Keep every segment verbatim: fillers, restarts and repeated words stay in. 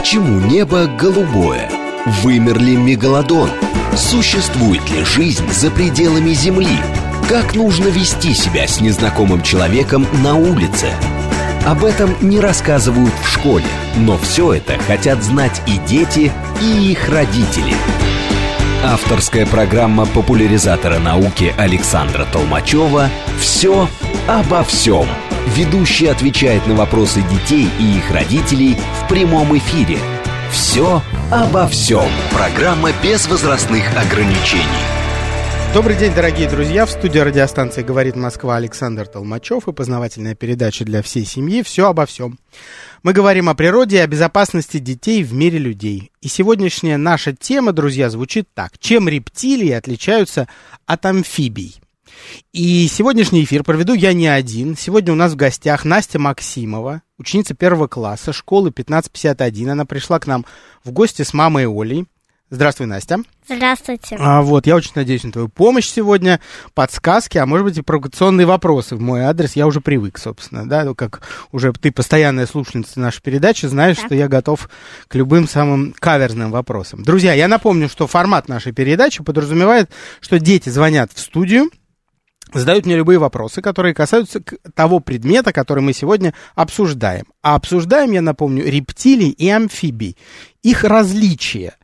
Почему небо голубое? Вымер ли мегалодон? Существует ли жизнь за пределами Земли? Как нужно вести себя с незнакомым человеком на улице? Об этом не рассказывают в школе, но все это хотят знать и дети, и их родители. Авторская программа популяризатора науки Александра Толмачева «Все обо всем». Ведущий отвечает на вопросы детей и их родителей в прямом эфире. «Все обо всем». Программа без возрастных ограничений. Добрый день, дорогие друзья. В студии радиостанции «Говорит Москва» Александр Толмачев и познавательная передача для всей семьи «Все обо всем». Мы говорим о природе и о безопасности детей в мире людей. И сегодняшняя наша тема, друзья, звучит так. Чем рептилии отличаются от амфибий? И сегодняшний эфир проведу я не один. Сегодня у нас в гостях Настя Максимова, ученица первого класса школы пятнадцать пятьдесят один. Она пришла к нам в гости с мамой Олей. Здравствуй, Настя. Здравствуйте. А, вот, я очень надеюсь на твою помощь сегодня, подсказки, а может быть и провокационные вопросы в мой адрес. Я уже привык, собственно, да, ну, как уже ты постоянная слушательница нашей передачи, знаешь, так. что я готов к любым самым каверзным вопросам. Друзья, я напомню, что формат нашей передачи подразумевает, что дети звонят в студию, задают мне любые вопросы, которые касаются того предмета, который мы сегодня обсуждаем. А обсуждаем, я напомню, рептилий и амфибий, их различия.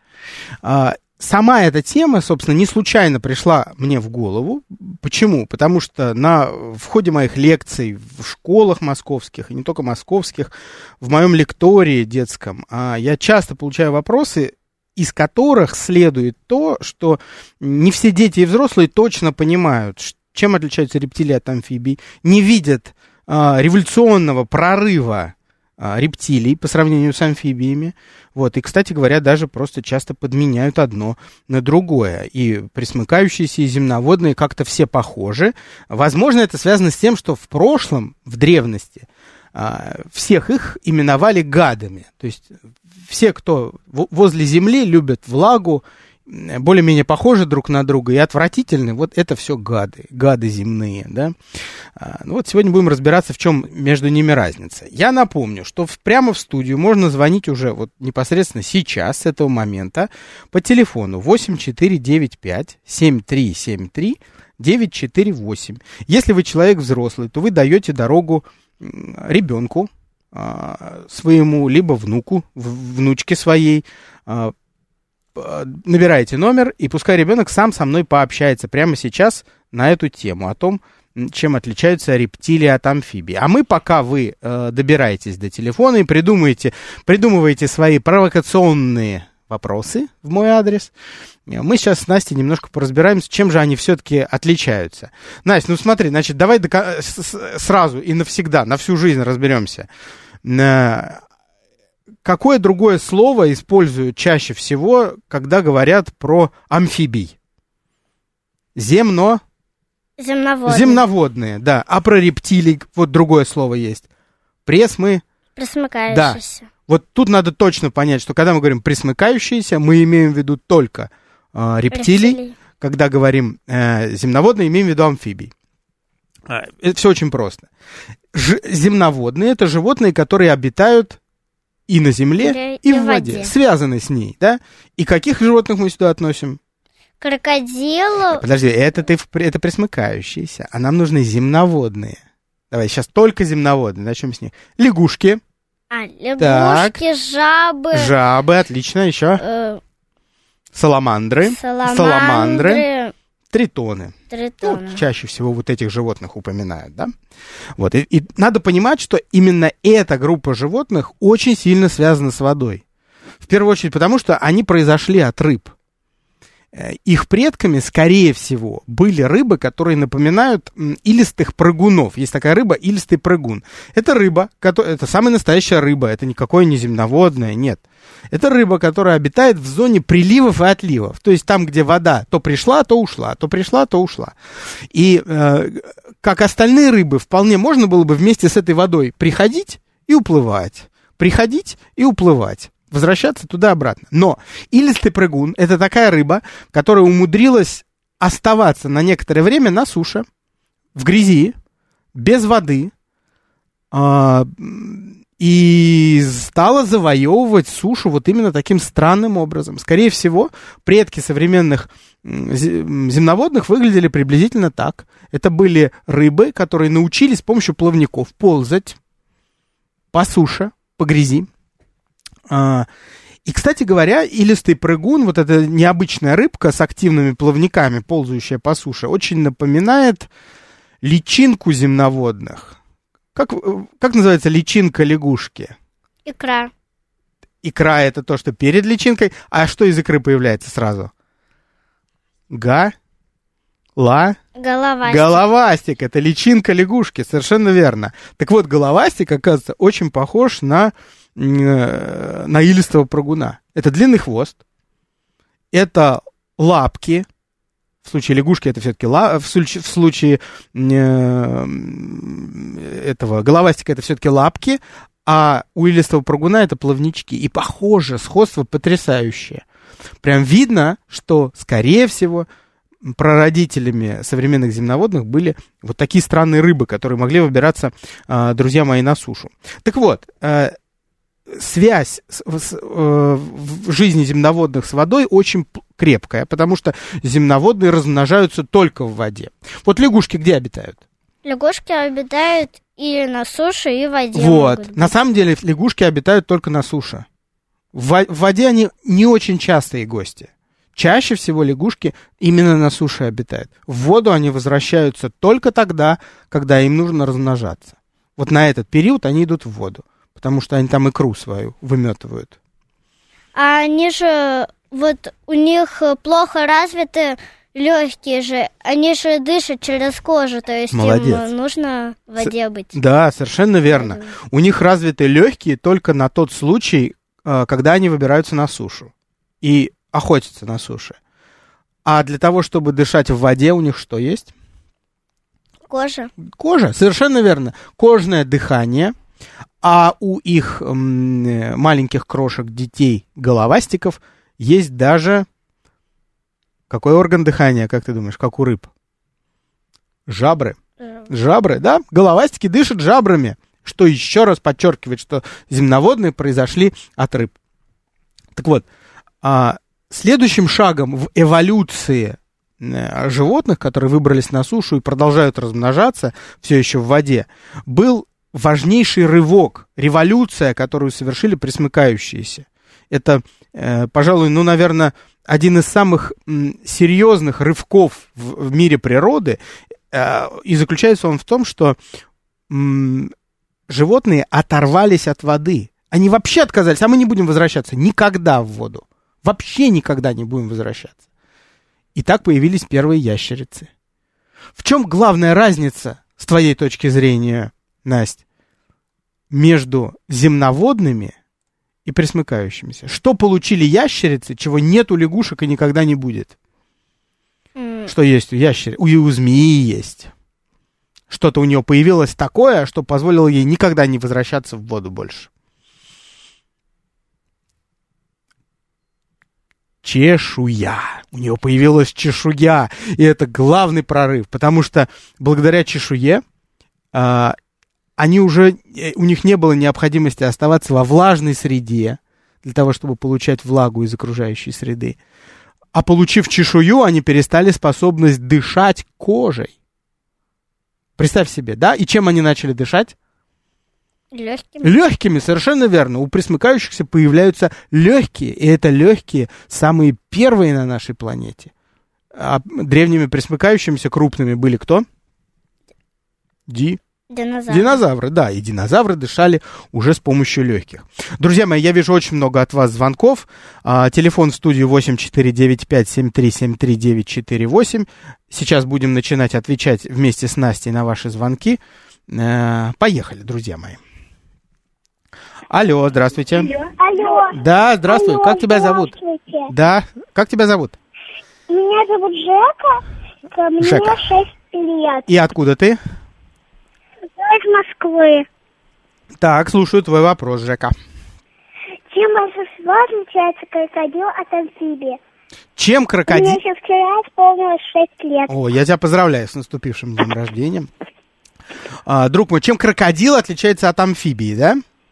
Сама эта тема, собственно, не случайно пришла мне в голову. Почему? Потому что на, в ходе моих лекций в школах московских, и не только московских, в моем лектории детском, я часто получаю вопросы, из которых следует то, что не все дети и взрослые точно понимают, чем отличаются рептилии от амфибий, не видят революционного прорыва рептилий по сравнению с амфибиями. Вот. И, кстати говоря, даже просто часто подменяют одно на другое. И пресмыкающиеся, и земноводные как-то все похожи. Возможно, это связано с тем, что в прошлом, в древности, всех их именовали гадами. То есть все, кто возле земли, любят влагу, более-менее похожи друг на друга и отвратительны, вот это все гады, гады земные, да. Ну вот сегодня будем разбираться, в чем между ними разница. Я напомню, что в, прямо в студию можно звонить уже вот непосредственно сейчас, с этого момента, по телефону восемь четыре девять пять семь три семь три девять четыре восемь. Если вы человек взрослый, то вы даете дорогу ребенку своему, либо внуку, внучке своей, набираете номер, и пускай ребенок сам со мной пообщается прямо сейчас на эту тему, о том, чем отличаются рептилии от амфибий. А мы, пока вы э, добираетесь до телефона и придумаете, придумываете свои провокационные вопросы в мой адрес, мы сейчас с Настей немножко поразбираемся, чем же они все-таки отличаются. Настя, ну смотри, значит, давай дока- сразу и навсегда, на всю жизнь разберемся. Какое другое слово используют чаще всего, когда говорят про амфибий? Земно... Земноводные. Земноводные, да. А про рептилий вот другое слово есть. Пресмы... Пресмыкающиеся. Да. Вот тут надо точно понять, что когда мы говорим пресмыкающиеся, мы имеем в виду только э, рептилий. рептилий. Когда говорим э, земноводные, имеем в виду амфибий. Это все очень просто. Ж- земноводные — это животные, которые обитают... и на земле, и, и в воде. воде. Связаны с ней, да? И каких животных мы сюда относим? Крокодилов. Подожди, это, ты, это пресмыкающиеся, а нам нужны земноводные. Давай, сейчас только земноводные, начнем с них. Лягушки. А, лягушки, так. жабы. Жабы, отлично, еще. Э, саламандры. Саламандры. Саламандры. Тритоны. Тритоны. Ну, чаще всего вот этих животных упоминают, да? Вот, и, и надо понимать, что именно эта группа животных очень сильно связана с водой. В первую очередь потому, что они произошли от рыб. Их предками, скорее всего, были рыбы, которые напоминают илистых прыгунов. Есть такая рыба, илистый прыгун. Это рыба, это самая настоящая рыба, это никакое не земноводное, нет. Это рыба, которая обитает в зоне приливов и отливов. То есть там, где вода то пришла, то ушла, то пришла, то ушла. И э, как остальные рыбы, вполне можно было бы вместе с этой водой приходить и уплывать. Приходить и уплывать. Возвращаться туда-обратно. Но илистый прыгун — это такая рыба, которая умудрилась оставаться на некоторое время на суше, в грязи, без воды, э, и стала завоевывать сушу вот именно таким странным образом. Скорее всего, предки современных земноводных выглядели приблизительно так. Это были рыбы, которые научились с помощью плавников ползать по суше, по грязи. И, кстати говоря, илистый прыгун, вот эта необычная рыбка с активными плавниками, ползающая по суше, очень напоминает личинку земноводных. Как, как называется личинка лягушки? Икра. Икра — это то, что перед личинкой. А что из икры появляется сразу? Га? Ла? Головастик. Головастик. Это личинка лягушки, совершенно верно. Так вот, головастик, оказывается, очень похож на, на илистого прыгуна. Это длинный хвост, это лапки. В случае лягушки это все-таки ла... в случае, в случае э, этого головастика это все-таки лапки, а у илистого прыгуна это плавнички. И похоже, сходство потрясающее. Прям видно, что, скорее всего, прародителями современных земноводных были вот такие странные рыбы, которые могли выбираться, э, друзья мои, на сушу. Так вот, э, связь с, с, э, в жизни земноводных с водой очень крепкая, потому что земноводные размножаются только в воде. Вот лягушки где обитают? Лягушки обитают и на суше, и в воде. Вот. На самом деле лягушки обитают только на суше. В, в воде они не очень частые гости. Чаще всего лягушки именно на суше обитают. В воду они возвращаются только тогда, когда им нужно размножаться. Вот на этот период они идут в воду, потому что они там икру свою выметывают. А они же, вот у них плохо развиты легкие же, они же дышат через кожу, то есть Молодец. Им нужно в воде быть. Да, совершенно верно. У них развиты легкие только на тот случай, когда они выбираются на сушу и охотятся на суше. А для того, чтобы дышать в воде, у них что есть? Кожа. Кожа, совершенно верно. Кожное дыхание. А у их м, маленьких крошек, детей, головастиков, есть даже... Какой орган дыхания, как ты думаешь, как у рыб? Жабры. Жабры, да? Головастики дышат жабрами, что еще раз подчеркивает, что земноводные произошли от рыб. Так вот, а, следующим шагом в эволюции а, животных, которые выбрались на сушу и продолжают размножаться все еще в воде, был важнейший рывок, революция, которую совершили пресмыкающиеся. Это, э, пожалуй, ну, наверное, один из самых м, серьезных рывков в, в мире природы, э, и заключается он в том, что м, животные оторвались от воды. Они вообще отказались, а мы не будем возвращаться никогда в воду. Вообще никогда не будем возвращаться. И так появились первые ящерицы. В чем главная разница, с твоей точки зрения, Настя, между земноводными и пресмыкающимися? Что получили ящерицы, чего нет у лягушек и никогда не будет? Mm. Что есть у ящериц? У, у змеи есть. Что-то у нее появилось такое, что позволило ей никогда не возвращаться в воду больше. Чешуя. У нее появилась чешуя. И это главный прорыв, потому что благодаря чешуе а, они уже, у них не было необходимости оставаться во влажной среде для того, чтобы получать влагу из окружающей среды. А получив чешую, они перестали способность дышать кожей. Представь себе, да? И чем они начали дышать? Легкими. Легкими, совершенно верно. У пресмыкающихся появляются легкие, и это легкие самые первые на нашей планете. А древними пресмыкающимися крупными были кто? Ди... Динозавры. Динозавры, да, и динозавры дышали уже с помощью легких. Друзья мои, я вижу очень много от вас звонков. А, телефон в студию восемь четыре девять пять семь три семь три девять четыре восемь. Сейчас будем начинать отвечать вместе с Настей на ваши звонки. А, поехали, друзья мои. Алло, здравствуйте. Алло. Да, здравствуй. Алло, как тебя зовут? Да, как тебя зовут? Меня зовут Жека. Мне Жека. шесть лет. И откуда ты? Я из Москвы. Так, слушаю твой вопрос, Жека. Чем больше всего отличается крокодил от амфибии? Чем крокодил... Мне еще вчера исполнилось шесть лет. О, я тебя поздравляю с наступившим днем рождения. А, друг мой, чем крокодил отличается от амфибии, да?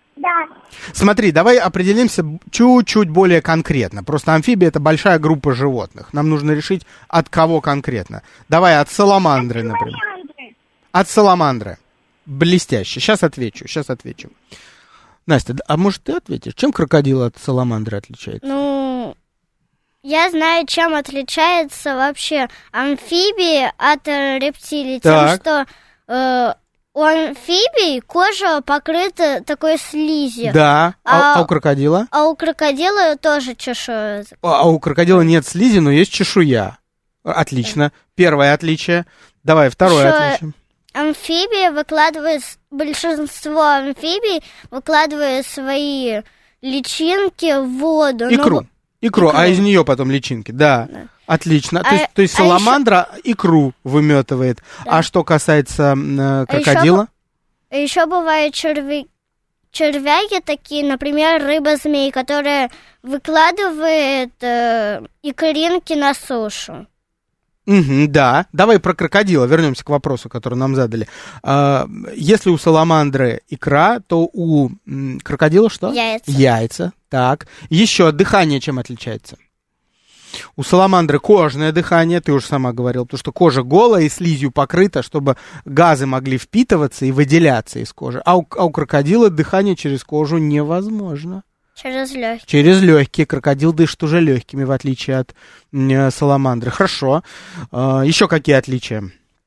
Да. Смотри, давай определимся чуть-чуть более конкретно. Просто амфибия — это большая группа животных. Нам нужно решить, от кого конкретно. Давай от саламандры, например. От саламандры. Блестяще. Сейчас отвечу, сейчас отвечу. Настя, а может ты ответишь? Чем крокодил от саламандры отличается? Ну, я знаю, чем отличается вообще амфибии от э, рептилий. Так. Тем, что э, у амфибий кожа покрыта такой слизью. Да, а, А- а у крокодила? А у крокодила тоже чешуя. А, а у крокодила нет слизи, но есть чешуя. Отлично. Первое отличие. Давай, второе Ещё отличие. Амфибии выкладывают, большинство амфибий выкладывают свои личинки в воду. Ну, Икру. Икру, икру. а из нее потом личинки, да. Да. Отлично. А- то, есть, то есть а саламандра икру выметывает. Да. А что касается м, э, А крокодила? Еще бывают черви... червяки такие, например, рыба-змей, которая выкладывает э, икринки на сушу. Мгм, да. Давай про крокодила вернемся к вопросу, который нам задали. А, если у саламандры икра, то у м, крокодила что? Яйца. Яйца. Так. Еще дыхание чем отличается? У саламандры кожное дыхание, ты уже сама говорила, потому что кожа голая и слизью покрыта, чтобы газы могли впитываться и выделяться из кожи. А у, а у крокодила дыхание через кожу невозможно. Через легкие. Через легкие. Крокодил дышит уже легкими, в отличие от м, саламандры. Хорошо. А, еще какие отличия?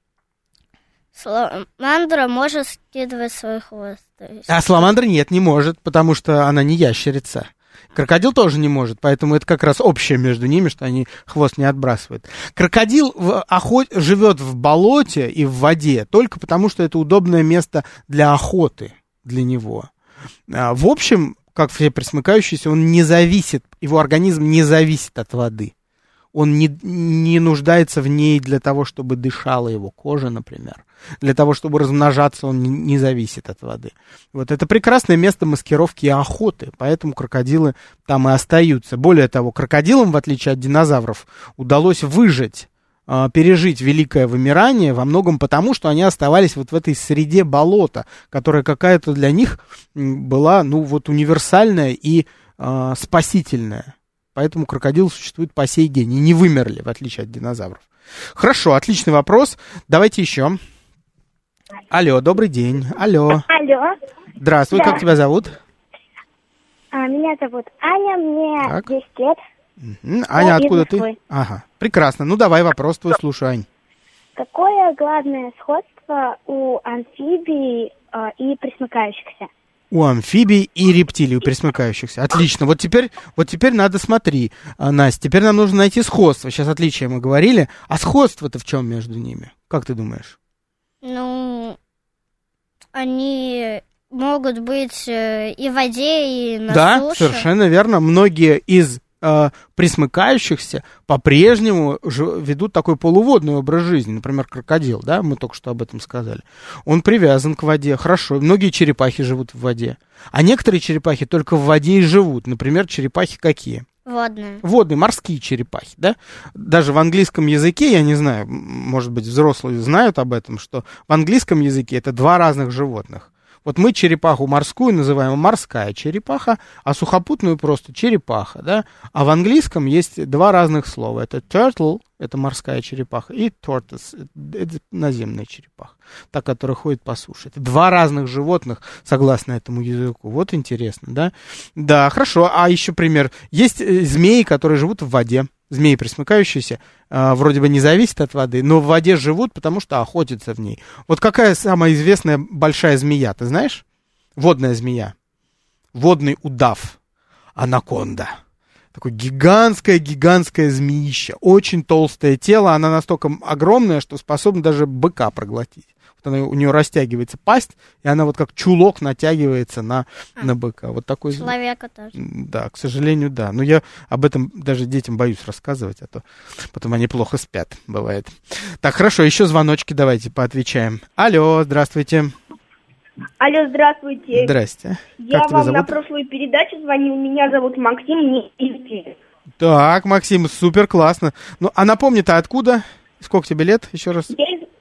Саламандра может скидывать свой хвост. то есть- А саламандра нет, не может, потому что она не ящерица. Крокодил тоже не может, поэтому это как раз общее между ними, что они хвост не отбрасывают. Крокодил в охот... живет в болоте и в воде только потому, что это удобное место для охоты для него. А, в общем, как все пресмыкающиеся, он не зависит, его организм не зависит от воды. Он не, не нуждается в ней для того, чтобы дышала его кожа, например. Для того, чтобы размножаться, он не, не зависит от воды. Вот это прекрасное место маскировки и охоты, поэтому крокодилы там и остаются. Более того, крокодилам, в отличие от динозавров, удалось выжить, э, пережить великое вымирание во многом потому, что они оставались вот в этой среде болота, которая какая-то для них м, была, ну, вот универсальная и э, спасительная. Поэтому крокодилы существуют по сей день и не вымерли, в отличие от динозавров. Хорошо, отличный вопрос. Давайте еще. Алло, добрый день. Алло. Алло. Здравствуй, Да. как тебя зовут? А, меня зовут Аня, мне Так. десять лет. Мгм. Аня, из откуда ты? Москвы. Ага, прекрасно. Ну, давай вопрос твой, слушай, Ань. Какое главное сходство у амфибий а, и пресмыкающихся? У амфибий и рептилий, у пресмыкающихся. Отлично. Вот теперь, вот теперь надо, смотри, а, Настя, теперь нам нужно найти сходство. Сейчас отличия мы говорили. А сходство-то в чем между ними? Как ты думаешь? Ну, они могут быть э, и в воде, и на Да, суше. совершенно верно. Многие из э, пресмыкающихся по-прежнему ж- ведут такой полуводный образ жизни. Например, крокодил, да, мы только что об этом сказали. Он привязан к воде, хорошо. Многие черепахи живут в воде. А некоторые черепахи только в воде и живут. Например, черепахи какие? Водные. Водные, морские черепахи, да? Даже в английском языке, я не знаю, м, может быть, взрослые знают об этом, что в английском языке это два разных животных. Вот мы черепаху морскую называем морская черепаха, а сухопутную просто черепаха, да? А в английском есть два разных слова. Это turtle, это морская черепаха, и tortoise, это наземная черепаха, та, которая ходит по суше. Это два разных животных, согласно этому языку. Вот интересно, да? Да, хорошо. А еще пример. Есть э, змеи, которые живут в воде. Змеи пресмыкающиеся, э, вроде бы не зависят от воды, но в воде живут, потому что охотятся в ней. Вот какая самая известная большая змея, ты знаешь? Водная змея. Водный удав. Анаконда. Такое гигантское-гигантское змеище. Очень толстое тело. Она настолько огромная, что способна даже быка проглотить. Вот она, у нее растягивается пасть, и она вот как чулок натягивается на, А, на быка. Вот такой. Человека тоже. Да, к сожалению, да. Но я об этом даже детям боюсь рассказывать, а то потом они плохо спят, бывает. Так, хорошо, еще звоночки давайте поотвечаем. Алло, здравствуйте. Алло, здравствуйте. Здрасте. Я Как тебя вам на зовут? прошлую передачу звонил. Меня зовут Максим, мне десять лет. Так, Максим, супер, классно. Ну, а напомни-то откуда? Сколько тебе лет, еще раз? Я из,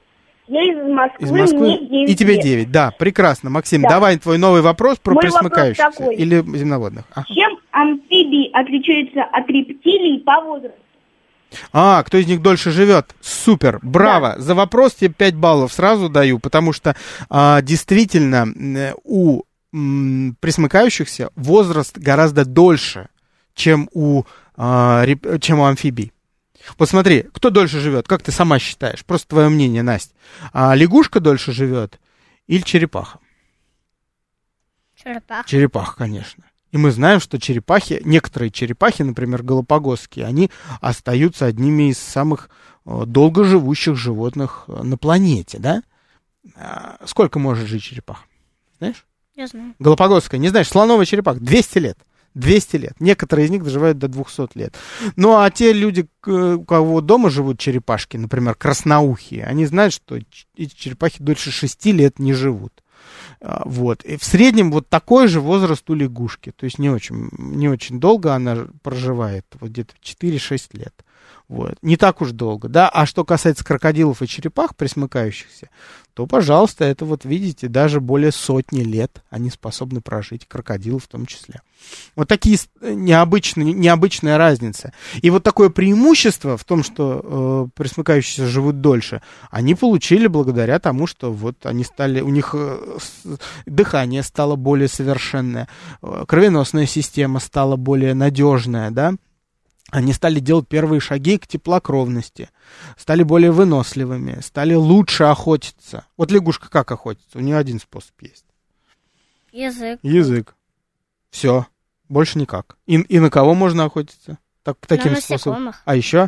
Я из Москвы, Из Москвы. мне девять И тебе лет. девять, да, прекрасно. Максим, Да. давай твой новый вопрос про Мой вопрос пресмыкающихся такой. или земноводных. А. Чем амфибии отличаются от рептилий по возрасту? а, кто из них дольше живет? Супер, браво. За вопрос тебе пять баллов сразу даю, потому что а, действительно м, у м, пресмыкающихся возраст гораздо дольше, чем у, а, реп- чем у амфибий. Вот смотри, кто дольше живет, как ты сама считаешь? Просто твое мнение, Настя. А лягушка дольше живет или черепаха? Черепаха. Черепаха, конечно. И мы знаем, что черепахи, некоторые черепахи, например, галапагосские, они остаются одними из самых э, долгоживущих животных э, на планете, да? А сколько может жить черепаха? Знаешь? Я знаю. Галапагосская, не знаешь, слоновая черепаха, двести лет. двести лет. Некоторые из них доживают до двухсот лет. Ну, а те люди, у кого дома живут черепашки, например, красноухие, они знают, что эти черепахи дольше шести лет не живут. Вот. И в среднем вот такой же возраст у лягушки. То есть не очень, не очень долго она проживает, вот где-то четыре-шесть лет. Вот. Не так уж долго, да. А что касается крокодилов и черепах, пресмыкающихся, то, пожалуйста, это вот видите, даже более сотни лет они способны прожить, крокодилы в том числе. Вот такие необычные, необычная разница. И вот такое преимущество в том, что э, пресмыкающиеся живут дольше, они получили благодаря тому, что вот они стали, у них э, с, дыхание стало более совершенное, э, кровеносная система стала более надежная, да. Они стали делать первые шаги к теплокровности, стали более выносливыми, стали лучше охотиться. Вот лягушка как охотится? У нее один способ есть. Язык. Язык. Все. Больше никак. И, и на кого можно охотиться? Так, таким На способом. насекомых. А еще?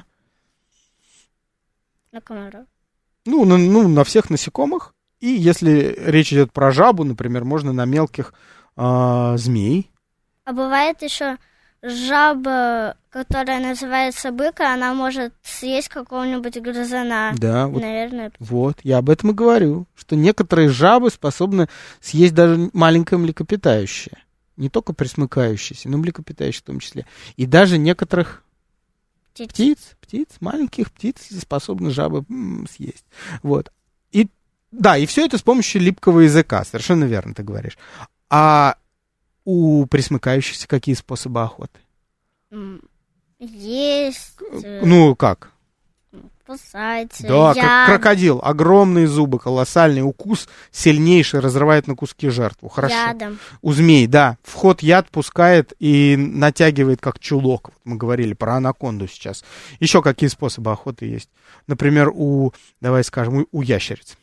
На комаров. Ну на, ну, на всех насекомых. И если речь идет про жабу, например, можно на мелких э, змей. А бывает еще жаба, которая называется бык, а она может съесть какого-нибудь грызуна. Да, вот, Наверное. вот, я об этом и говорю, что некоторые жабы способны съесть даже маленькое млекопитающее. Не только пресмыкающиеся, но и млекопитающие в том числе. И даже некоторых Птиц. птиц, птиц, маленьких птиц способны жабы м, съесть. Вот. И, да, и все это с помощью липкого языка, совершенно верно ты говоришь. А у пресмыкающихся какие способы охоты? М, Есть, э, Ну, как? кусать, Да, яд. как крокодил. Огромные зубы, колоссальный укус, сильнейший, разрывает на куски жертву. Хорошо. Ядом. У змей, да. В ход яд пускает и натягивает, как чулок. Вот мы говорили про анаконду сейчас. Еще какие способы охоты есть? Например, у, давай скажем, у, у ящериц.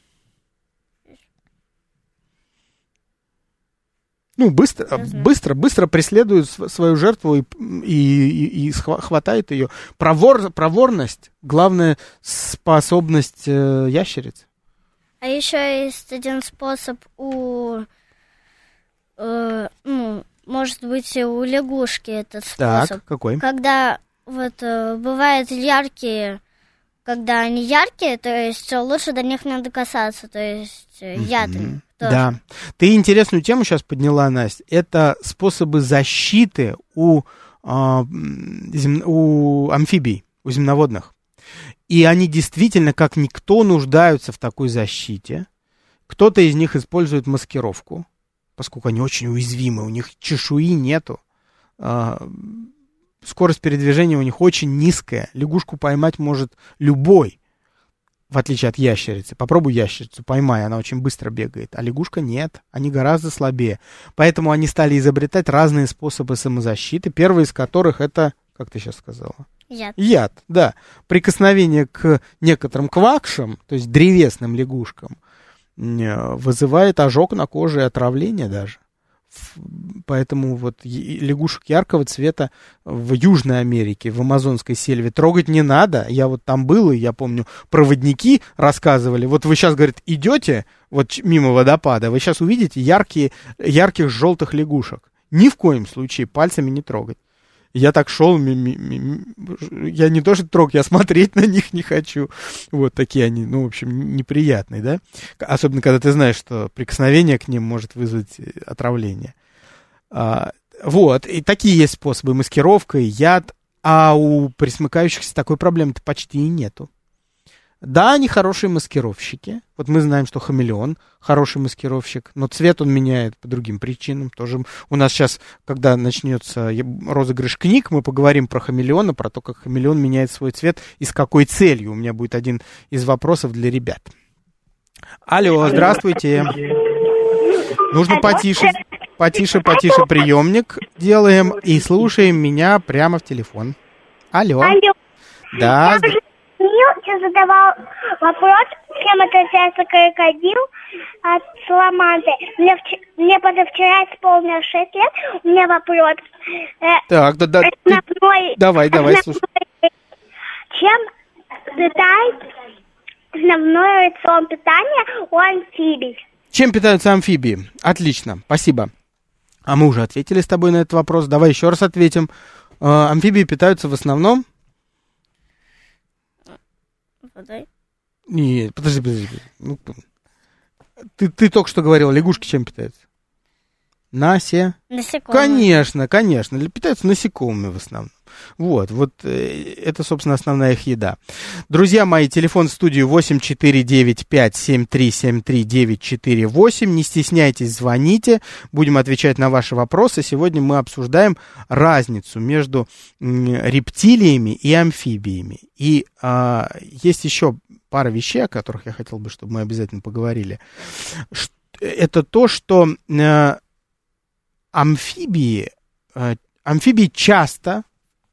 Ну, быстро, быстро, быстро преследует свою жертву и, и, и, и хватает ее. Провор, проворность, главная способность э, ящериц. А еще есть один способ у, э, ну, может быть, и у лягушки этот способ. Так, какой? Когда вот э, бывают яркие, когда они яркие, то есть лучше до них надо касаться, то есть э, яд им тоже. Да. Ты интересную тему сейчас подняла, Настя. Это способы защиты у, э, зем... у амфибий, у земноводных. И они действительно, как никто, нуждаются в такой защите. Кто-то из них использует маскировку, поскольку они очень уязвимы, у них чешуи нету. Э, скорость передвижения у них очень низкая. Лягушку поймать может любой. В отличие от ящерицы. Попробуй ящерицу, поймай, она очень быстро бегает. А лягушка нет, они гораздо слабее. Поэтому они стали изобретать разные способы самозащиты, первый из которых это, как ты сейчас сказала? Яд. Яд, да. Прикосновение к некоторым квакшам, то есть древесным лягушкам, вызывает ожог на коже и отравление даже. Поэтому вот лягушек яркого цвета в Южной Америке, в амазонской сельве трогать не надо. Я вот там был, и я помню, проводники рассказывали. Вот вы сейчас, говорит, идете вот мимо водопада, вы сейчас увидите яркие, ярких желтых лягушек. Ни в коем случае пальцами не трогать. Я так шел, я не то что трог, я смотреть на них не хочу. Вот такие они, ну, в общем, неприятные, да? Особенно, когда ты знаешь, что прикосновение к ним может вызвать отравление. А, вот, и такие есть способы: маскировка, яд, а у пресмыкающихся такой проблемы-то почти и нету. Да, они хорошие маскировщики. Вот мы знаем, что хамелеон хороший маскировщик, но цвет он меняет по другим причинам. Тоже у нас сейчас, когда начнется розыгрыш книг, мы поговорим про хамелеона, про то, как хамелеон меняет свой цвет и с какой целью. У меня будет один из вопросов для ребят. Алло, здравствуйте. Нужно потише, потише, потише приемник делаем и слушаем меня прямо в телефон. Алло. Алло. Да. Я задавал вопрос, чем отличается крокодил от саламандры. Мне, вч- мне позавчера исполнилось шесть лет. У меня вопрос. Э, так, да, да. основной, Ты... Давай, давай, основной, слушай. Чем питается основной рацион питания у амфибий? Чем питаются амфибии? Отлично, спасибо. А мы уже ответили с тобой на этот вопрос. Давай еще раз ответим. Э, амфибии питаются в основном... Водой? Нет, подожди, подожди. Ну, ты, ты только что говорил, лягушки чем питаются? Насе? Насекомые. Конечно, конечно. Питаются насекомыми в основном. Вот, вот это, собственно, основная их еда. Друзья мои, телефон в студию восемь четыре девять пять семь три семь три девять четыре восемь. Не стесняйтесь, звоните. Будем отвечать на ваши вопросы. Сегодня мы обсуждаем разницу между рептилиями и амфибиями. И а, есть еще пара вещей, о которых я хотел бы, чтобы мы обязательно поговорили. Это то, что а, амфибии, а, амфибии часто...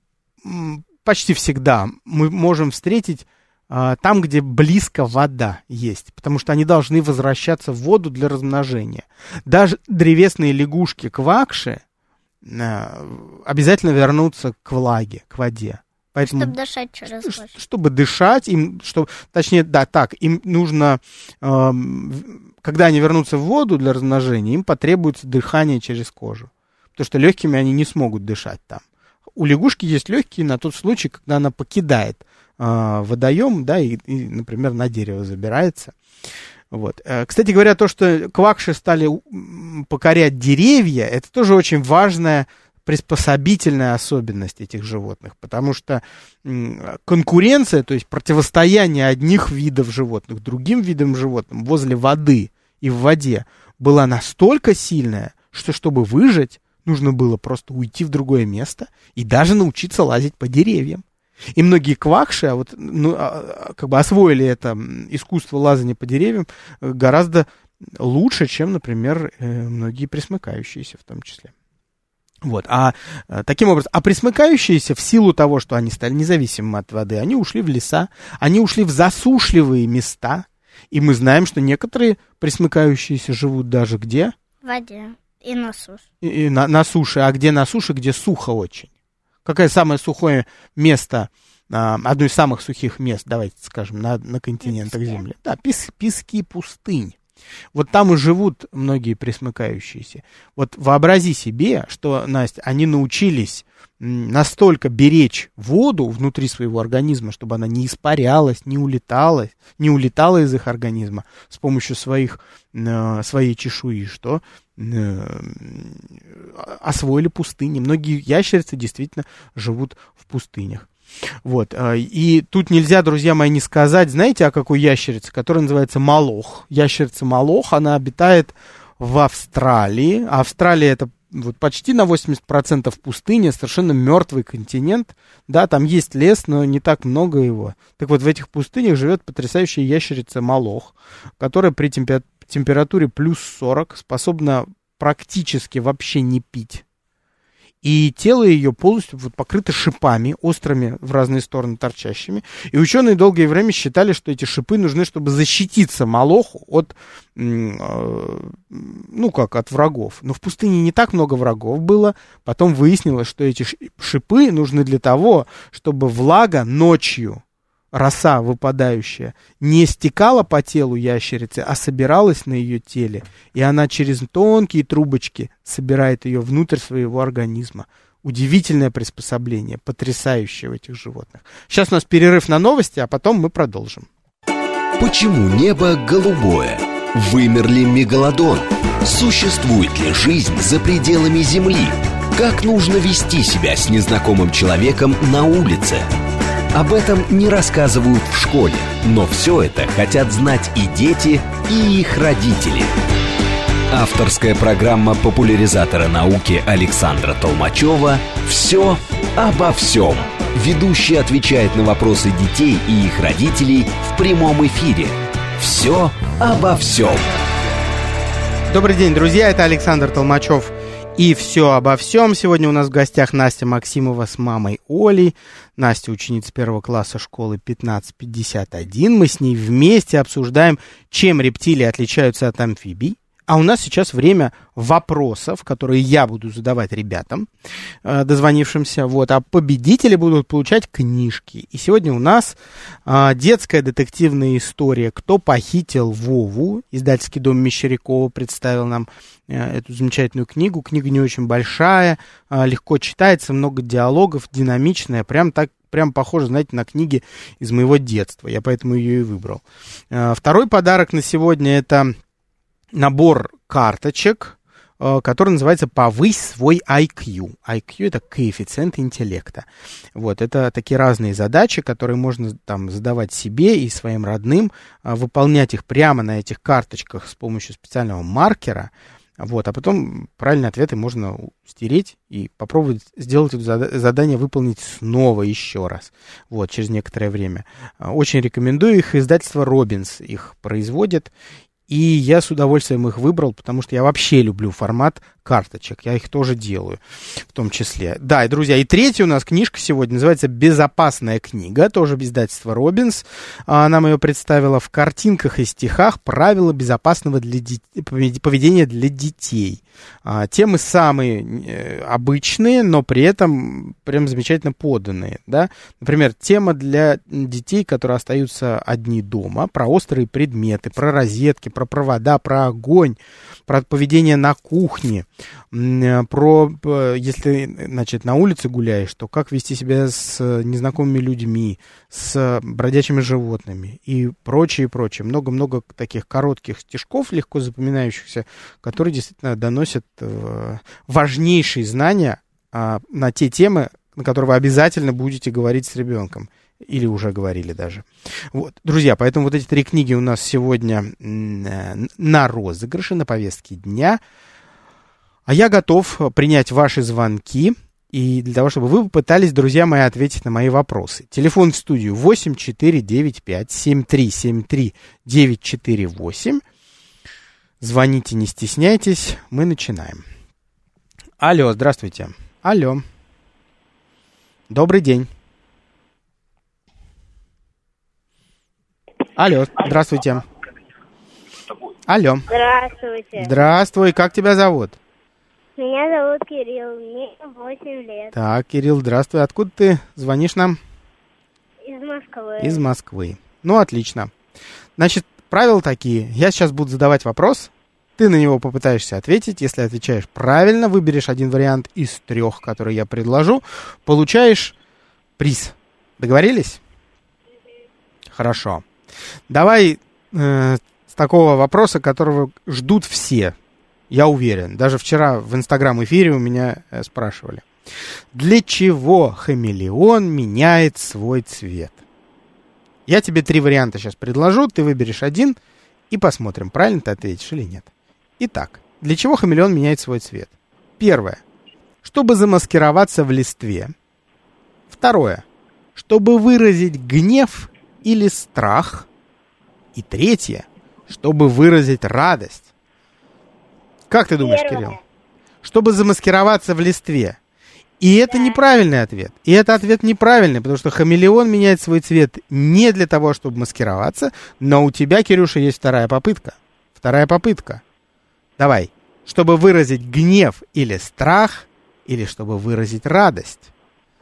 почти всегда мы можем встретить а, там, где близко вода есть, потому что они должны возвращаться в воду для размножения. Даже древесные лягушки-квакши а, обязательно вернутся к влаге, к воде. Поэтому, чтобы дышать через воду. Чтобы дышать, им, что, точнее, да, так, им нужно, э, когда они вернутся в воду для размножения, им потребуется дыхание через кожу, потому что легкими они не смогут дышать там. У лягушки есть легкие на тот случай, когда она покидает э, водоем, да, и, и, например, на дерево забирается. Вот. Кстати говоря, то, что квакши стали покорять деревья, это тоже очень важная приспособительная особенность этих животных, потому что конкуренция, то есть противостояние одних видов животных другим видам животных возле воды и в воде была настолько сильная, что чтобы выжить, нужно было просто уйти в другое место и даже научиться лазить по деревьям. И многие квакши а вот, ну, как бы освоили это искусство лазания по деревьям гораздо лучше, чем, например, многие пресмыкающиеся в том числе. Вот. А таким образом, а пресмыкающиеся в силу того, что они стали независимыми от воды, они ушли в леса, они ушли в засушливые места, и мы знаем, что некоторые пресмыкающиеся живут даже где? В воде. И на суше. И, и на, на суше. А где на суше, где сухо очень? Какое самое сухое место, а, одно из самых сухих мест, давайте скажем, на, на континентах пески. Земли? Да, пес, пески пустынь. Вот там и живут многие пресмыкающиеся. Вот вообрази себе, что, Настя, они научились настолько беречь воду внутри своего организма, чтобы она не испарялась, не улетала, не улетала из их организма с помощью своих, э, своей чешуи, что э, освоили пустыни. Многие ящерицы действительно живут в пустынях. Вот, и тут нельзя, друзья мои, не сказать, знаете, о какой ящерице, которая называется молох. Ящерица молох, она обитает в Австралии. Австралия это вот почти на восемьдесят процентов пустыня, совершенно мертвый континент. Да, там есть лес, но не так много его. Так вот, в этих пустынях живет потрясающая ящерица молох, которая при температуре плюс сорок способна практически вообще не пить. И тело ее полностью вот покрыто шипами, острыми в разные стороны торчащими. И ученые долгое время считали, что эти шипы нужны, чтобы защититься молоху от, ну как, от врагов. Но в пустыне не так много врагов было. Потом выяснилось, что эти шипы нужны для того, чтобы влага ночью, роса выпадающая, не стекала по телу ящерицы, а собиралась на ее теле. И она через тонкие трубочки собирает ее внутрь своего организма. Удивительное приспособление, потрясающее у этих животных. Сейчас у нас перерыв на новости, а потом мы продолжим. Почему небо голубое? Вымер ли мегалодон? Существует ли жизнь за пределами Земли? Как нужно вести себя с незнакомым человеком на улице? Об этом не рассказывают в школе, но все это хотят знать и дети, и их родители. Авторская программа популяризатора науки Александра Толмачева «Все обо всем». Ведущий отвечает на вопросы детей и их родителей в прямом эфире. «Все обо всем». Добрый день, друзья, это Александр Толмачев и «Все обо всем». Сегодня у нас в гостях Настя Максимова с мамой Олей. Настя ученица первого класса школы пятнадцать пятьдесят один. Мы с ней вместе обсуждаем, чем рептилии отличаются от амфибий. А у нас сейчас время вопросов, которые я буду задавать ребятам, э, дозвонившимся. Вот, а победители будут получать книжки. И сегодня у нас э, детская детективная история «Кто похитил Вову». Издательский дом Мещерякова представил нам э, эту замечательную книгу. Книга не очень большая, э, легко читается, много диалогов, динамичная. Прям так, прям похоже, знаете, на книги из моего детства. Я поэтому ее и выбрал. Э, второй подарок на сегодня — это набор карточек, который называется «Повысь свой ай кью». ай кью — это коэффициент интеллекта. Вот, это такие разные задачи, которые можно там задавать себе и своим родным, выполнять их прямо на этих карточках с помощью специального маркера. Вот, а потом правильные ответы можно стереть и попробовать сделать это задание, выполнить снова еще раз, вот, через некоторое время. Очень рекомендую их, издательство «Робинс» их производит. И я с удовольствием их выбрал, потому что я вообще люблю формат карточек. Я их тоже делаю, в том числе. Да, и, друзья, и третья у нас книжка сегодня называется «Безопасная книга», тоже издательство «Робинс». Нам ее представила в картинках и стихах «Правила безопасного для де... поведения для детей». Темы самые обычные, но при этом прям замечательно поданные. Да? Например, тема для детей, которые остаются одни дома, про острые предметы, про розетки, про провода, про огонь, про поведение на кухне, про, если, значит, на улице гуляешь, то как вести себя с незнакомыми людьми, с бродячими животными и прочее, прочее. Много-много таких коротких стишков, легко запоминающихся, которые действительно доносят важнейшие знания на те темы, на которые вы обязательно будете говорить с ребенком. Или уже говорили даже. Вот. Друзья, поэтому вот эти три книги у нас сегодня на розыгрыше, на повестке дня. А я готов принять ваши звонки. И для того, чтобы вы попытались, друзья мои, ответить на мои вопросы. Телефон в студию восемь четыре девять пять семь три семь три девять четыре восемь. Звоните, не стесняйтесь. Мы начинаем. Алло, здравствуйте. Алло. Добрый день. Алло, здравствуйте. Алло. Здравствуйте. Здравствуй, как тебя зовут? Меня зовут Кирилл, мне восемь лет. Так, Кирилл, здравствуй. Откуда ты звонишь нам? Из Москвы. Из Москвы. Ну, отлично. Значит, правила такие. Я сейчас буду задавать вопрос. Ты на него попытаешься ответить. Если отвечаешь правильно, выберешь один вариант из трех, которые я предложу, получаешь приз. Договорились? Хорошо. Давай э, с такого вопроса, которого ждут все, я уверен. Даже вчера в Инстаграм-эфире у меня э, спрашивали. Для чего хамелеон меняет свой цвет? Я тебе три варианта сейчас предложу, ты выберешь один и посмотрим, правильно ты ответишь или нет. Итак, для чего хамелеон меняет свой цвет? Первое. Чтобы замаскироваться в листве. Второе. Чтобы выразить гнев или страх. И третье, чтобы выразить радость. Как ты думаешь, Первое. Кирилл? Чтобы замаскироваться в листве. И это да. неправильный ответ. И это ответ неправильный, потому что хамелеон меняет свой цвет не для того, чтобы маскироваться, но у тебя, Кирюша, есть вторая попытка. Вторая попытка. Давай. Чтобы выразить гнев или страх, или чтобы выразить радость.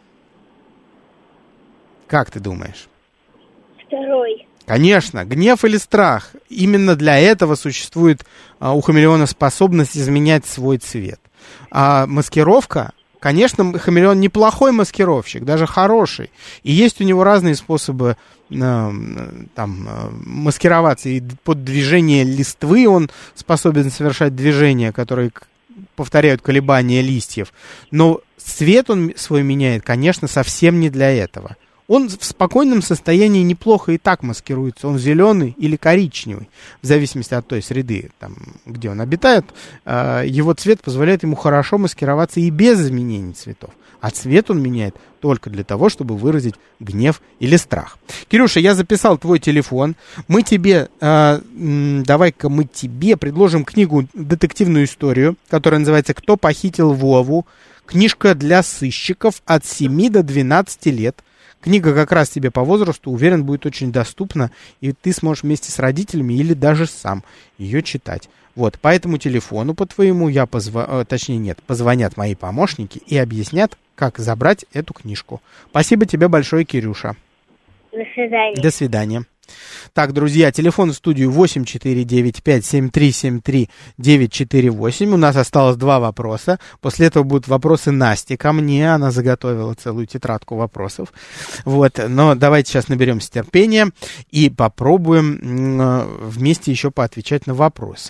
Как ты думаешь? Второй. Конечно, гнев или страх. Именно для этого существует а, у хамелеона способность изменять свой цвет. А маскировка, конечно, хамелеон неплохой маскировщик, даже хороший. И есть у него разные способы а, там, а, маскироваться. И под движение листвы он способен совершать движения, которые повторяют колебания листьев. Но цвет он свой меняет, конечно, совсем не для этого. Он в спокойном состоянии неплохо и так маскируется. Он зеленый или коричневый, в зависимости от той среды, там, где он обитает. Его цвет позволяет ему хорошо маскироваться и без изменений цветов. А цвет он меняет только для того, чтобы выразить гнев или страх. Кирюша, я записал твой телефон. Мы тебе, э, давай-ка мы тебе предложим книгу, детективную историю, которая называется «Кто похитил Вову?». Книжка для сыщиков от семи до двенадцати лет. Книга как раз тебе по возрасту, уверен, будет очень доступна, и ты сможешь вместе с родителями или даже сам ее читать. Вот, по этому телефону, по твоему, я позва... точнее нет, позвонят мои помощники и объяснят, как забрать эту книжку. Спасибо тебе большое, Кирюша. До свидания. До свидания. Так, друзья, телефон в студию восемь четыре девять пять семь три семь три девять четыре восемь. У нас осталось два вопроса. После этого будут вопросы Насти ко мне. Она заготовила целую тетрадку вопросов. Вот, но давайте сейчас наберемся терпения и попробуем вместе еще поотвечать на вопросы.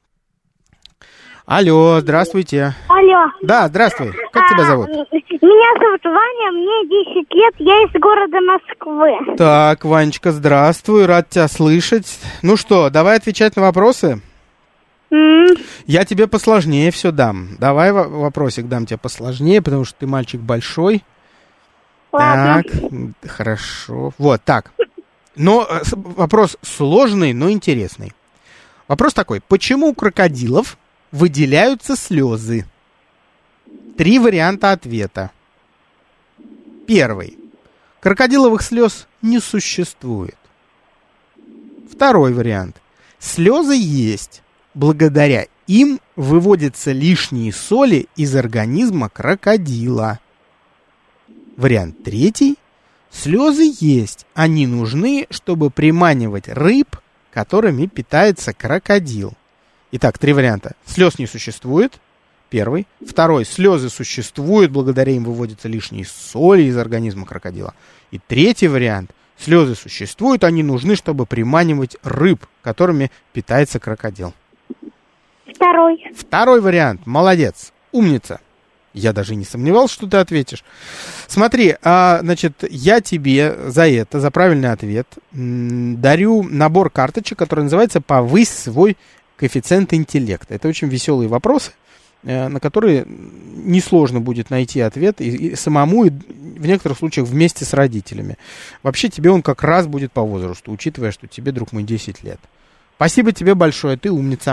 Алло, здравствуйте. Алло. Да, здравствуй. Как тебя зовут? Меня зовут Ваня, мне десять лет, я из города Москвы. Так, Ванечка, здравствуй, рад тебя слышать. Ну что, давай отвечать на вопросы? Mm. Я тебе посложнее все дам. Давай вопросик дам тебе посложнее, потому что ты мальчик большой. Ладно. Так, хорошо. Вот, так. Но вопрос сложный, но интересный. Вопрос такой. Почему у крокодилов выделяются слезы? Три варианта ответа. Первый. Крокодиловых слез не существует. Второй вариант. Слезы есть. Благодаря им выводятся лишние соли из организма крокодила. Вариант третий. Слезы есть. Они нужны, чтобы приманивать рыб, которыми питается крокодил. Итак, три варианта. Слез не существует. Первый. Второй. Слезы существуют, благодаря им выводятся лишние соли из организма крокодила. И третий вариант. Слезы существуют, они нужны, чтобы приманивать рыб, которыми питается крокодил. Второй. Второй вариант. Молодец. Умница. Я даже не сомневался, что ты ответишь. Смотри, а, значит, я тебе за это, за правильный ответ, м- дарю набор карточек, который называется «Повысь свой коэффициент интеллекта». Это очень веселые вопросы, на которые несложно будет найти ответ и, и самому, и в некоторых случаях вместе с родителями. Вообще тебе он как раз будет по возрасту, учитывая, что тебе, друг мой, десять лет. Спасибо тебе большое, ты умница.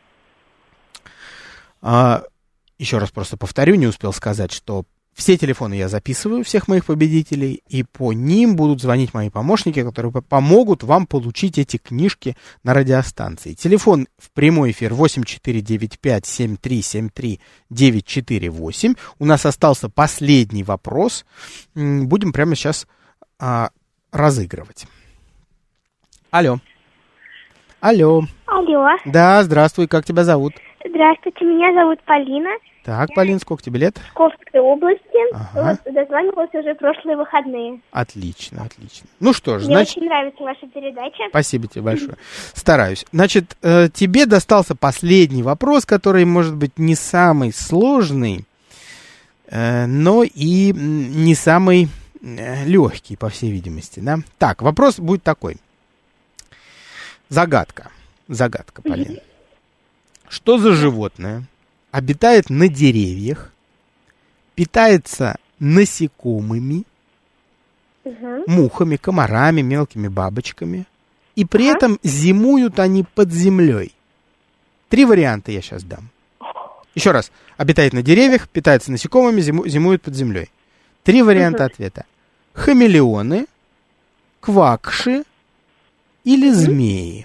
А, еще раз просто повторю, не успел сказать, что все телефоны я записываю, всех моих победителей, и по ним будут звонить мои помощники, которые помогут вам получить эти книжки на радиостанции. Телефон в прямой эфир восемь четыре девять пять семь три семь три девять четыре восемь. У нас остался последний вопрос. Будем прямо сейчас а, разыгрывать. Алло. Алло. Алло. Да, здравствуй, как тебя зовут? Здравствуйте, меня зовут Полина. Так, Полин, сколько тебе лет? В Псковской области. Ага. Вот, дозванивалась уже прошлые выходные. Отлично, отлично. Ну что ж, Мне значит... очень нравится ваша передача. Спасибо тебе большое. Стараюсь. Значит, э, тебе достался последний вопрос, который, может быть, не самый сложный, э, но и не самый э, легкий, по всей видимости, да? Так, вопрос будет такой. Загадка. Загадка, Полина. Что за животное обитает на деревьях, питается насекомыми, Угу. мухами, комарами, мелкими бабочками, и при Ага. этом зимуют они под землей? Три варианта я сейчас дам. Еще раз. Обитает на деревьях, питается насекомыми, зиму, зимует под землей. Три варианта Угу. ответа. Хамелеоны, квакши или змеи?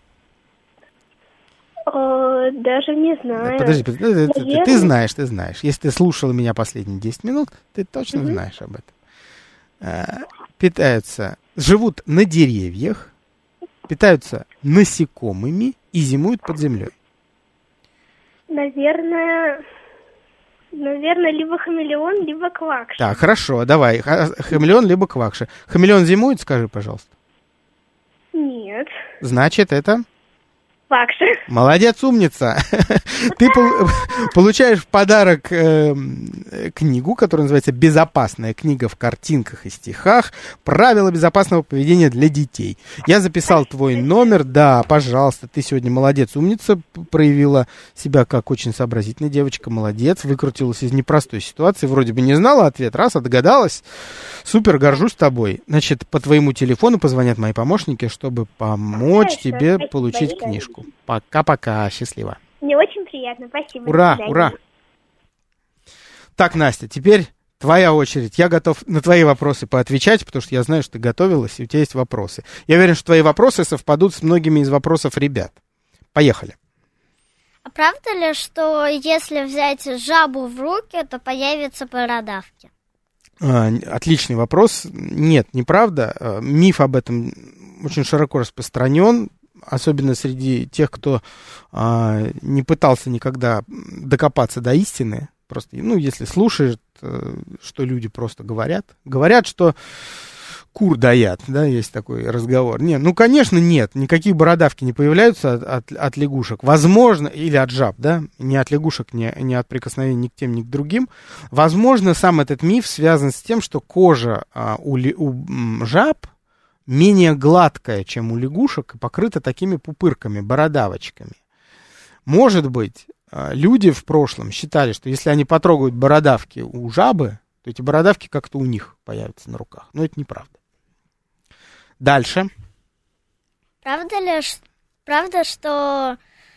О, даже не знаю. Подожди, подожди, ты, ты- ты Наверное. знаешь, ты знаешь. Если ты слушала меня последние десять минут, ты точно Мгм. знаешь об этом. А, питаются, живут на деревьях, питаются насекомыми и зимуют под землей. Наверное, наверное, либо хамелеон, либо квакш. Так, хорошо, давай. Ха- Хамелеон либо квакша. Хамелеон зимует, скажи, пожалуйста. Нет. Значит, это Квакша. Молодец, умница. Ты пол- получаешь в подарок э, книгу, которая называется «Безопасная книга в картинках и стихах. Правила безопасного поведения для детей». Я записал твой номер. Да, пожалуйста, ты сегодня молодец, умница. Проявила себя как очень сообразительная девочка. Молодец. Выкрутилась из непростой ситуации. Вроде бы не знала ответ. Раз, а догадалась. Супер, горжусь тобой. Значит, по твоему телефону позвонят мои помощники, чтобы помочь Хорошо, тебе спасибо, получить Игорь. книжку. Пока-пока, счастливо. Мне очень приятно, спасибо. Ура, До свидания. ура. Так, Настя, теперь твоя очередь. Я готов на твои вопросы поотвечать, потому что я знаю, что ты готовилась, и у тебя есть вопросы. Я уверен, что твои вопросы совпадут с многими из вопросов ребят. Поехали. А правда ли, что если взять жабу в руки, то появятся бородавки? А, отличный вопрос. Нет, неправда. А, миф об этом очень широко распространен, особенно среди тех, кто а, не пытался никогда докопаться до истины. Просто, ну, если слушаешь, что люди просто говорят. Говорят, что кур доят, да, есть такой разговор. Не, ну, конечно, нет, никакие бородавки не появляются от, от, от лягушек. Возможно, или от жаб, да, не от лягушек, не, не от прикосновений ни к тем, ни к другим. Возможно, сам этот миф связан с тем, что кожа а, у, у м, жаб менее гладкая, чем у лягушек, и покрыта такими пупырками, бородавочками. Может быть, люди в прошлом считали, что если они потрогают бородавки у жабы, то эти бородавки как-то у них появятся на руках. Но это неправда. Дальше. Правда ли, ш- правда, что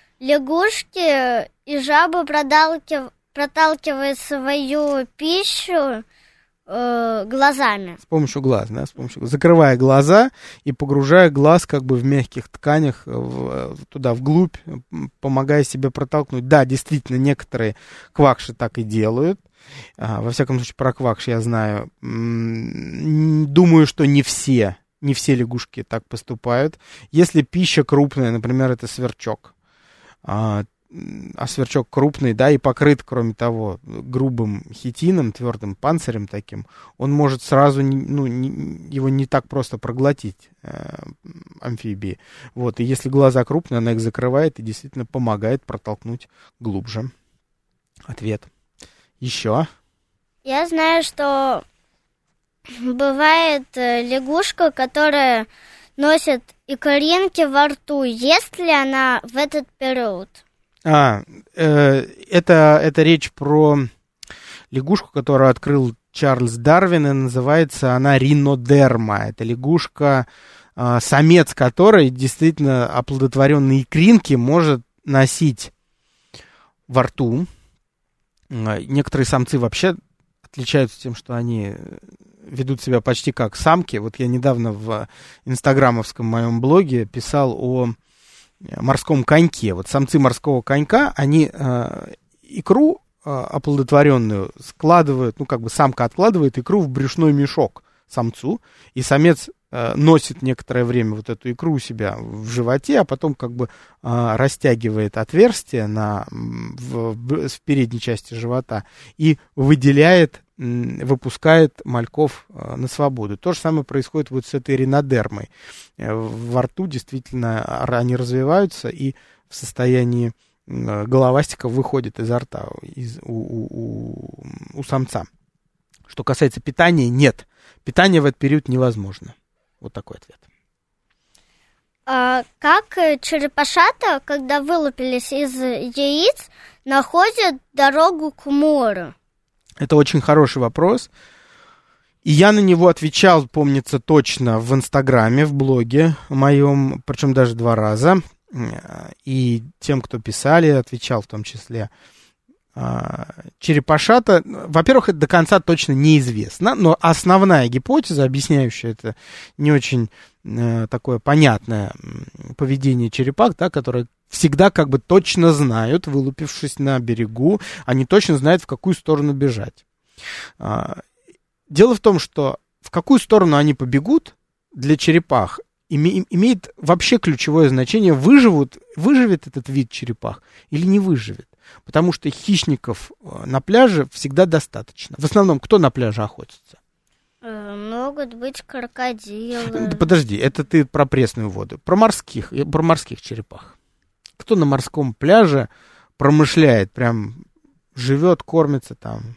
лягушки и жабы проталкив- проталкивают свою пищу э, глазами? С помощью глаз, да, с помощью, закрывая глаза и погружая глаз как бы в мягких тканях в, туда вглубь, помогая себе протолкнуть. Да, действительно, некоторые квакши так и делают. А, во всяком случае, про квакш я знаю. Думаю, что не все, не все лягушки так поступают. Если пища крупная, например, это сверчок, а, а сверчок крупный, да, и покрыт, кроме того, грубым хитином, твердым панцирем таким, он может сразу, не, ну, не, его не так просто проглотить, э, амфибии. Вот, и если глаза крупные, она их закрывает и действительно помогает протолкнуть глубже. Ответ. Еще? Я знаю, что бывает э, лягушка, которая носит икринки во рту. Есть ли она в этот период? А, э, это, это речь про лягушку, которую открыл Чарльз Дарвин, и называется она ринодерма. Это лягушка, э, самец которой действительно оплодотворенные икринки может носить во рту. Некоторые самцы вообще отличаются тем, что они ведут себя почти как самки. Вот я недавно в инстаграмовском моем блоге писал о морском коньке. Вот самцы морского конька, они э, икру э, оплодотворенную складывают, ну как бы самка откладывает икру в брюшной мешок самцу, и самец э, носит некоторое время вот эту икру у себя в животе, а потом как бы э, растягивает отверстие на, в, в, в передней части живота и выделяет, э, выпускает мальков э, на свободу. То же самое происходит вот с этой ринодермой. Э, во рту действительно они развиваются и в состоянии э, головастика выходит изо рта из, у, у, у, у самца. Что касается питания, нет. Питание в этот период невозможно. Вот такой ответ. А как черепашата, когда вылупились из яиц, находят дорогу к морю? Это очень хороший вопрос. И я на него отвечал, помнится точно, в Инстаграме, в блоге моем, причем даже два раза. И тем, кто писали, отвечал в том числе. Черепашата, во-первых, это до конца точно неизвестно, но основная гипотеза, объясняющая это не очень э, такое понятное поведение черепах, да, которые всегда как бы точно знают, вылупившись на берегу, они точно знают, в какую сторону бежать. А, дело в том, что в какую сторону они побегут для черепах име, имеет вообще ключевое значение, выживут, выживет этот вид черепах или не выживет. Потому что хищников на пляже всегда достаточно. В основном, кто на пляже охотится? Могут быть крокодилы. Подожди, это ты про пресную воду. Про морских, про морских черепах. кто на морском пляже промышляет, прям живет, кормится там?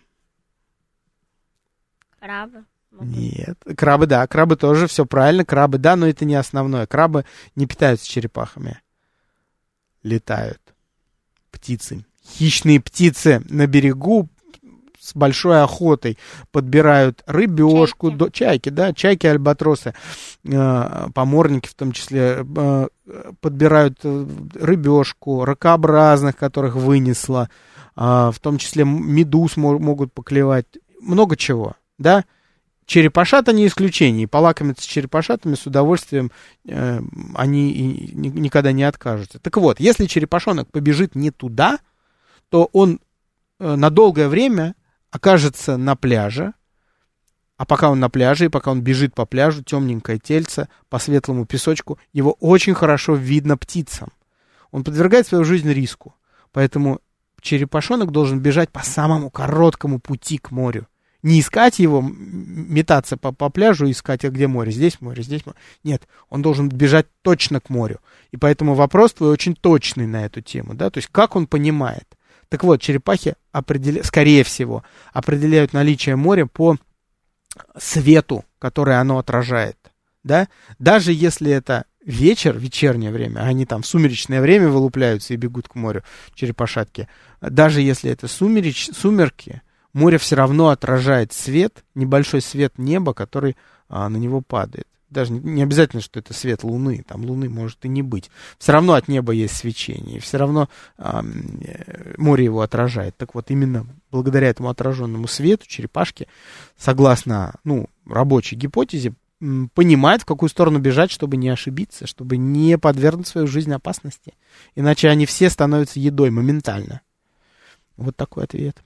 Крабы. Нет. Крабы, да, крабы тоже, все правильно, крабы, да, но это не основное. Крабы не питаются черепахами. Летают. Птицы. Хищные птицы на берегу с большой охотой подбирают рыбешку, чайки, до, чайки да, чайки, альбатросы, э, поморники в том числе, э, подбирают рыбешку, ракообразных, которых вынесло, э, в том числе медуз мо- могут поклевать, много чего, да. Черепашата не исключение, и полакомиться черепашатами с удовольствием э, они и никогда не откажутся. Так вот, если черепашонок побежит не туда, то он э, на долгое время окажется на пляже, а пока он на пляже, и пока он бежит по пляжу, темненькое тельце, по светлому песочку, его очень хорошо видно птицам. Он подвергает свою жизнь риску, поэтому черепашонок должен бежать по самому короткому пути к морю. Не искать его, метаться по, по пляжу, искать, а где море, здесь море, здесь море. Нет, он должен бежать точно к морю. И поэтому вопрос твой очень точный на эту тему, да, то есть как он понимает. Так вот, черепахи, определя... скорее всего, определяют наличие моря по свету, который оно отражает, да. Даже если это вечер, вечернее время, а они там в сумеречное время вылупляются и бегут к морю, черепашатки, даже если это сумереч... сумерки, море все равно отражает свет, небольшой свет неба, который а, на него падает. Даже не, не обязательно, что это свет луны, там луны может и не быть. Все равно от неба есть свечение, все равно а, море его отражает. Так вот, именно благодаря этому отраженному свету черепашки, согласно ну, рабочей гипотезе, м, понимают, в какую сторону бежать, чтобы не ошибиться, чтобы не подвергнуть свою жизнь опасности. Иначе они все становятся едой моментально. Вот такой ответ.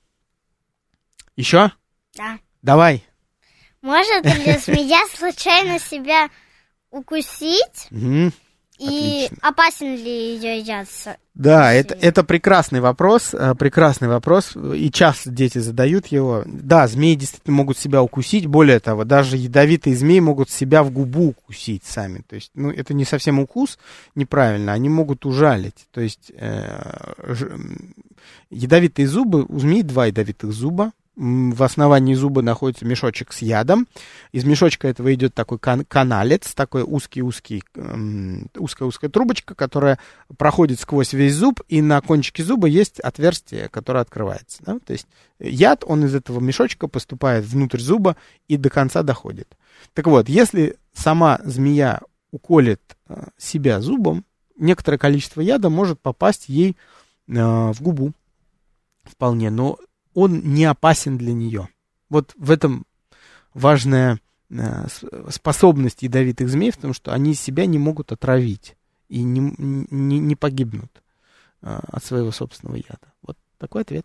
Еще? Да. Давай. Может ли змея случайно себя укусить? Угу. И Отлично. опасен ли ее яд? Да, это, это прекрасный вопрос, прекрасный вопрос, и часто дети задают его. Да, змеи действительно могут себя укусить, более того, даже ядовитые змеи могут себя в губу укусить сами. То есть, ну, это не совсем укус, неправильно, они могут ужалить. То есть, э, ж, ядовитые зубы, у змей два ядовитых зуба. В основании зуба находится мешочек с ядом. Из мешочка этого идет такой кан- каналец, такой узкий-узкий, эм, узкая-узкая трубочка, которая проходит сквозь весь зуб, и на кончике зуба есть отверстие, которое открывается. Да? То есть яд, он из этого мешочка поступает внутрь зуба и до конца доходит. Так вот, если сама змея уколет э, себя зубом, некоторое количество яда может попасть ей э, в губу вполне, но он не опасен для нее. Вот в этом важная э, способность ядовитых змей, в том, что они себя не могут отравить и не, не, не погибнут э, от своего собственного яда. Вот такой ответ.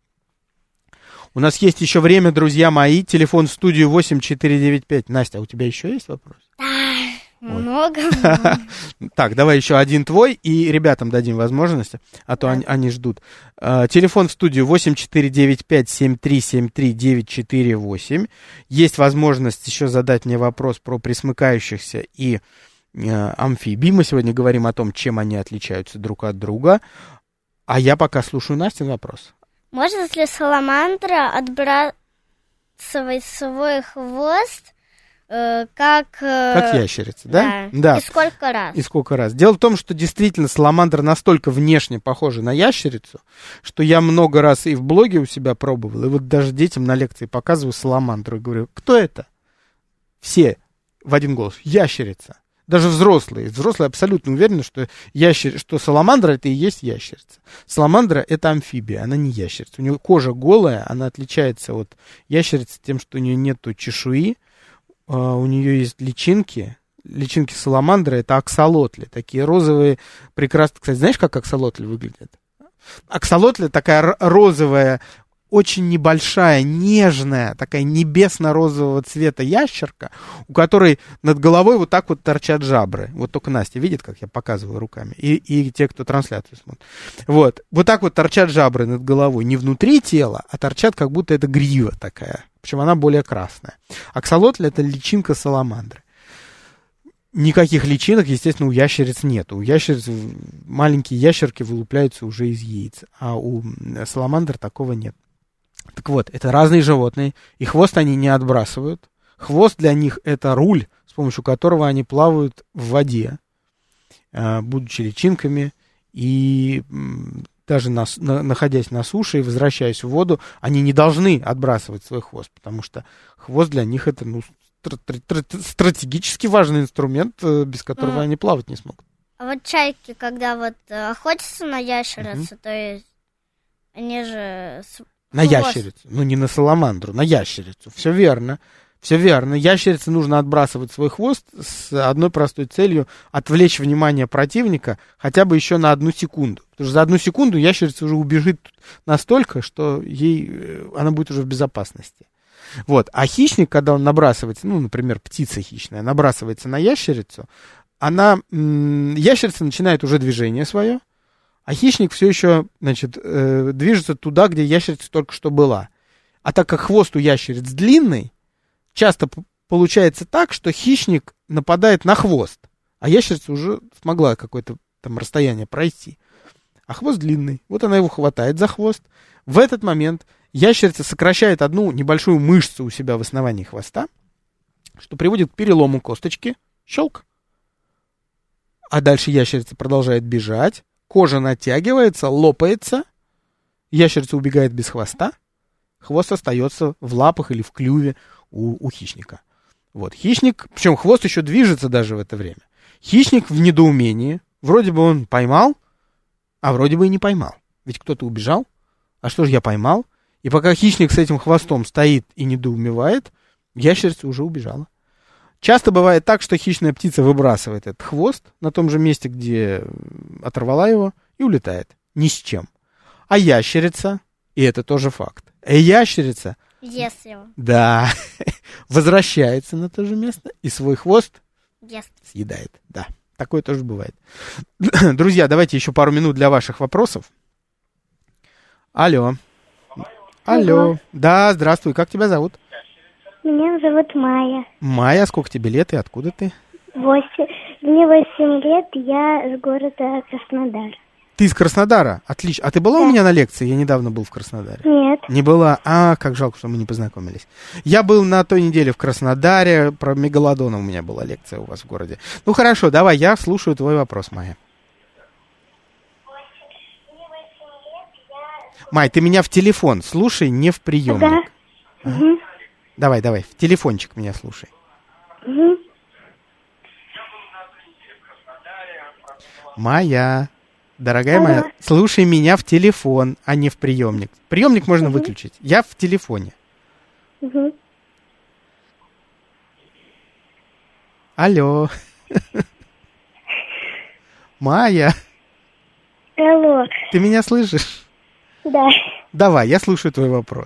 У нас есть еще время, друзья мои. Телефон в студию восемь четыре девять пять. Настя, а у тебя еще есть вопрос? Много. Так, давай еще один твой, и ребятам дадим возможность, а то они, они ждут. Uh, телефон в студию восемь четыре девять пять семь три семь три девять четыре восемь. Есть возможность еще задать мне вопрос про пресмыкающихся и uh, амфибий. Мы сегодня говорим о том, чем они отличаются друг от друга. А я пока слушаю Настин вопрос. Может ли саламандра отбрасывать свой хвост как... Как ящерица, да? Да. Да. И сколько раз? И сколько раз. Дело в том, что действительно саламандра настолько внешне похожа на ящерицу, что я много раз и в блоге у себя пробовал, и вот даже детям на лекции показываю саламандру и говорю, кто это? Все в один голос. Ящерица. Даже взрослые. Взрослые абсолютно уверены, что, ящер... что саламандра это и есть ящерица. Саламандра это амфибия, она не ящерица. У нее кожа голая, она отличается от ящерицы тем, что у нее нету чешуи, Uh, у нее есть личинки. Личинки саламандры это аксолотли. Такие розовые, прекрасные. Кстати, знаешь, как аксолотли выглядят? Аксолотли такая р- розовая, очень небольшая, нежная, такая небесно-розового цвета ящерка, у которой над головой вот так вот торчат жабры. Вот только Настя видит, как я показываю руками. И, и те, кто трансляцию смотрит. Вот. Вот так вот торчат жабры над головой. Не внутри тела, а торчат, как будто это грива такая. Причем она более красная. Аксолотль это личинка саламандры. Никаких личинок, естественно, у ящериц нет. У ящериц маленькие ящерки вылупляются уже из яиц, а у саламандр такого нет. Так вот, это разные животные, и хвост они не отбрасывают. Хвост для них это руль, с помощью которого они плавают в воде, будучи личинками, и даже на, на, находясь на суше и возвращаясь в воду, они не должны отбрасывать свой хвост, потому что хвост для них это, ну, стратегически важный инструмент, без которого mm. они плавать не смогут. А вот чайки, когда вот охотятся на ящерицу, mm-hmm. то есть они же... На хвост. Ящерицу, ну не на саламандру, на ящерицу, все верно. Все верно. Ящерице нужно отбрасывать свой хвост с одной простой целью — отвлечь внимание противника хотя бы еще на одну секунду. Потому что за одну секунду ящерица уже убежит настолько, что ей, она будет уже в безопасности. Вот. А хищник, когда он набрасывается, ну, например, птица хищная, набрасывается на ящерицу, она, м- ящерица начинает уже движение свое, а хищник все еще, значит, э, движется туда, где ящерица только что была. А так как хвост у ящериц длинный, часто п- получается так, что хищник нападает на хвост, а ящерица уже смогла какое-то там расстояние пройти. А хвост длинный. Вот она его хватает за хвост. В этот момент ящерица сокращает одну небольшую мышцу у себя в основании хвоста, что приводит к перелому косточки. Щелк. А дальше ящерица продолжает бежать. Кожа натягивается, лопается. Ящерица убегает без хвоста. Хвост остается в лапах или в клюве у, у хищника. Вот. Хищник, причем хвост еще движется даже в это время. Хищник в недоумении. Вроде бы он поймал, а вроде бы и не поймал. Ведь кто-то убежал. А что же я поймал? И пока хищник с этим хвостом стоит и недоумевает, ящерица уже убежала. Часто бывает так, что хищная птица выбрасывает этот хвост на том же месте, где оторвала его, и улетает. Ни с чем. А ящерица, и это тоже факт, а ящерица, ест его. Да, возвращается на то же место и свой хвост ест. Съедает. Да, такое тоже бывает. Друзья, давайте еще пару минут для ваших вопросов. Алло. Алло. Алло. Да, здравствуй. Как тебя зовут? Меня зовут Майя. Майя, сколько тебе лет и откуда ты? Восемь. Мне восемь лет, я из города Краснодар. Ты из Краснодара? Отлично. А ты была Да. у меня на лекции? Я недавно был в Краснодаре. Нет. Не была? А, как жалко, что мы не познакомились. Я был на той неделе в Краснодаре. Про мегалодона у меня была лекция у вас в городе. Ну хорошо, давай, я слушаю твой вопрос, Майя. Май, ты меня в телефон слушай, не в приемник. Да. Ага. Угу. Давай, давай, в телефончик меня слушай. Угу. Майя, дорогая Алло. моя, слушай меня в телефон, а не в приемник. Приемник можно Угу. выключить. Я в телефоне. Угу. Алло. Майя, Алло. ты меня слышишь? Да. Давай, я слушаю твой вопрос.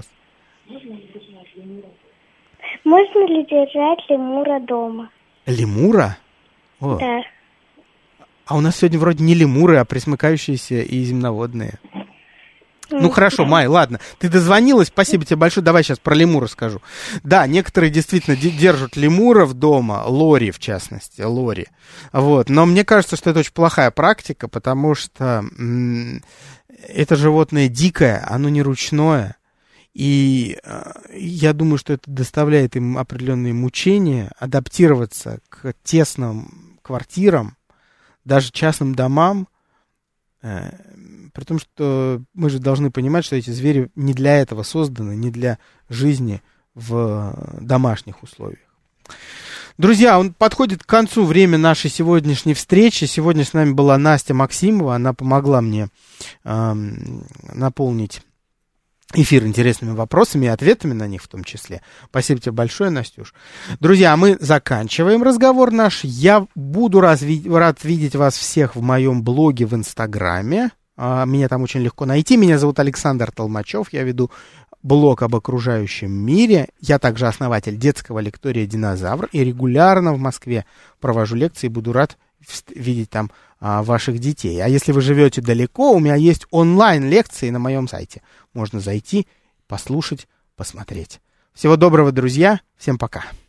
Можно ли держать лемура дома? Лемура? О, Да. а у нас сегодня вроде не лемуры, а пресмыкающиеся и земноводные. Ну хорошо, Май, ладно. Ты дозвонилась, спасибо тебе большое. Давай сейчас про лемура скажу. Да, некоторые действительно де- держат лемуров дома, лори в частности, лори. Вот. Но мне кажется, что это очень плохая практика, потому что м- это животное дикое, оно не ручное. И э, я думаю, что это доставляет им определенные мучения, адаптироваться к тесным квартирам, даже частным домам. Э, При том, что мы же должны понимать, что эти звери не для этого созданы, не для жизни в домашних условиях. Друзья, он подходит к концу время нашей сегодняшней встречи. Сегодня с нами была Настя Максимова. Она помогла мне э, наполнить эфир интересными вопросами и ответами на них в том числе. Спасибо тебе большое, Настюш. Друзья, мы заканчиваем разговор наш. Я буду разви- рад видеть вас всех в моем блоге в Инстаграме. Меня там очень легко найти. Меня зовут Александр Толмачев. Я веду блог об окружающем мире. Я также основатель детского лектория «Динозавр». И регулярно в Москве провожу лекции. Буду рад видеть там а, ваших детей. А если вы живете далеко, у меня есть онлайн-лекции на моем сайте. Можно зайти, послушать, посмотреть. Всего доброго, друзья. Всем пока.